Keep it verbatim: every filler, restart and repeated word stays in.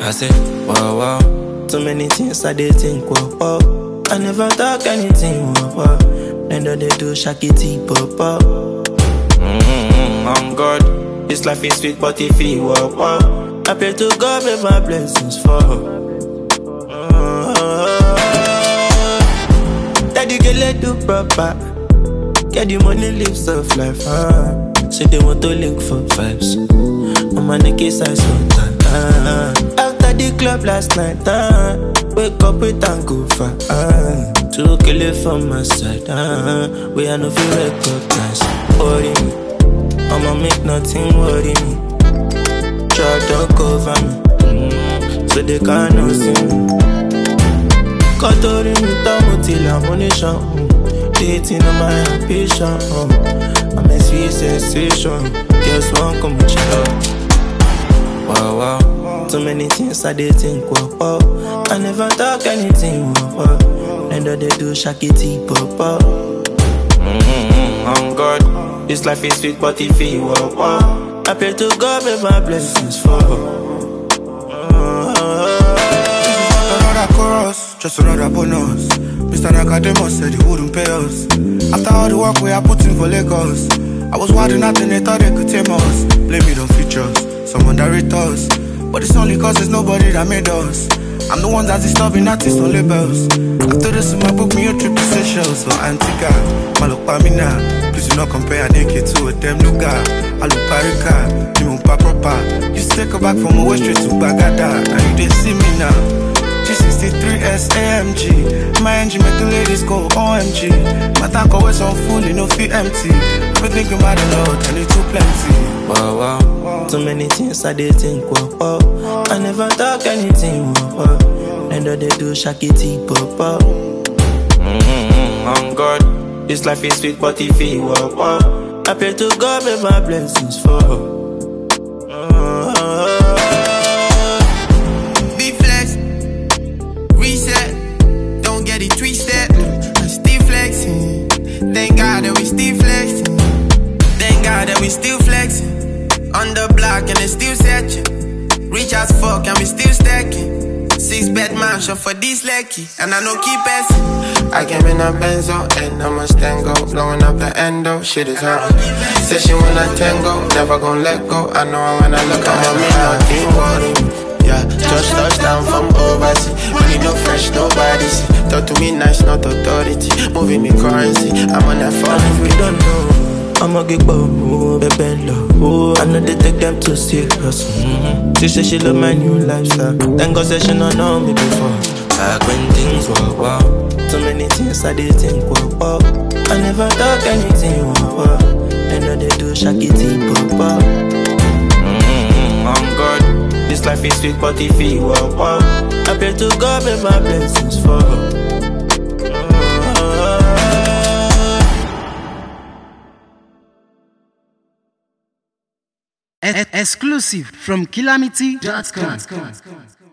I say, wow, wow. Too many things I did think, wow, wow. I never talk anything, wow, wow. Then they do shakity, pop, pop. Mm-hmm, on God, this life is sweet, but if you, wow, wow. I pray to God, make my blessings fall. Daddy, get let do proper. Get the money, live soft life, huh? Say they want to link for vibes. On my neck is ice water, uh. After the club last night, uh. Wake up with and go far, uh. Two kill it from my side, uh. We are no feel recognize. Worry me, I'ma make nothing worry me. Try to cover me, mm. So they cannot see me. Kotori me tamu till ammunition, mm. Dating on my ambition, mm. I'm a sweet sensation. Guess one come with you. Wow, wow. Too many things I did think, wow, wow. I never talk anything, wow, wow. And they do shakity, pop, pop. Mm-hmm, on God, this life is sweet, but if you, wow, wow. I pray to God, make my blessings fall. Chorus, just another bonus. Mister Nicodemus said he wouldn't pay us. After all the work we are putting for Lagos, I was wilding out and they thought they could tame us. Blame it on features, someone that rate us. But it's only cause there's nobody that made us. I'm the one that's disturbing artists on labels. After this in my book, me a trip to Seychelles. So Antigua, Malopamina. Please do not compare a naked to a damn luga. Aluparica, Limupa proper. Used to take her back from away straight to Bagada. Now you didn't see me now. G sixty-three S A M G. My engine make the ladies go O M G. My tank always on full, you know, feel empty. I've been thinking about the Lord, and it's too plenty. Wow, wow, wow. Too many things I did think, wow, wow. I never talk anything, wow, wow. And they do shakity, pop, pop. Mm-hmm, on God, this life is sweet, but if you, wow, wow. I pray to God, make my blessings fall. Thank God that we still flexing. Thank God that we still flexing. On the block and they still searching. Rich as fuck and we still stacking. Six bed mansion for this lucky. And I know keep passing. I came in a Benzo and I'm a Stango. Blowing up the endo, shit is hot. Said she wanna tango, never gon' let go. I know I wanna look at me, nothing worry me. Yeah, just touchdown from overseas. Money no fresh, nobody see. Talk to me nice, not authority. Moving me currency, I'm on that phone. And if we don't know, I'ma get bold, baby low. I know they take them too serious. Mm-hmm. She say she love my new lifestyle. Thank God say she don't know me before. Back when things were wow. Too many things I did think, wow, wow. I never talk anything, wow, wow. And now they do shakity, pop, pop. Mm-hmm, on God. This life is sweet, but if you, wow, wow. I pray to God, make my blessings fall. Exclusive from Calamity dot com.